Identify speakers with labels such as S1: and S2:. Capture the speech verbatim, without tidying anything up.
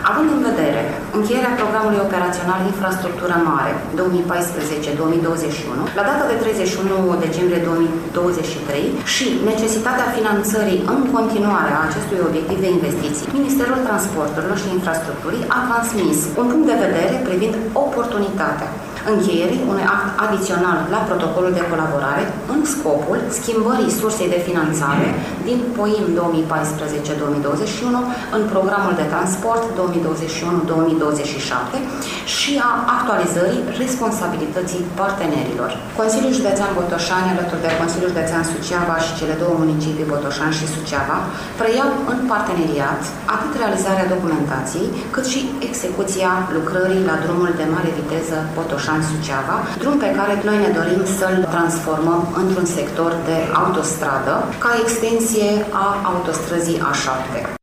S1: Având în vedere încheierea programului operațional Infrastructură Mare două mii paisprezece două mii douăzeci și unu, la data de treizeci și unu decembrie două mii douăzeci și trei și necesitatea finanțării în continuare a acestui obiectiv de investiții, Ministerul Transporturilor și Infrastructurii a transmis un punct de vedere privind oportunitatea încheierii unui act adițional la protocolul de colaborare în scopul schimbării sursei de finanțare din P O I M două mii paisprezece două mii douăzeci și unu în programul de transport două mii douăzeci și unu două mii douăzeci și șapte și a actualizării responsabilității partenerilor. Consiliul Județean Botoșani, alături de Consiliul Județean Suceava și cele două municipii Botoșani și Suceava, preiau în parteneriat atât realizarea documentației, cât și execuția lucrării la drumul de mare viteză Botoșani-Suceava, drum pe care noi ne dorim să-l transformăm într-un sector de autostradă ca extensie a autostrăzii A șapte.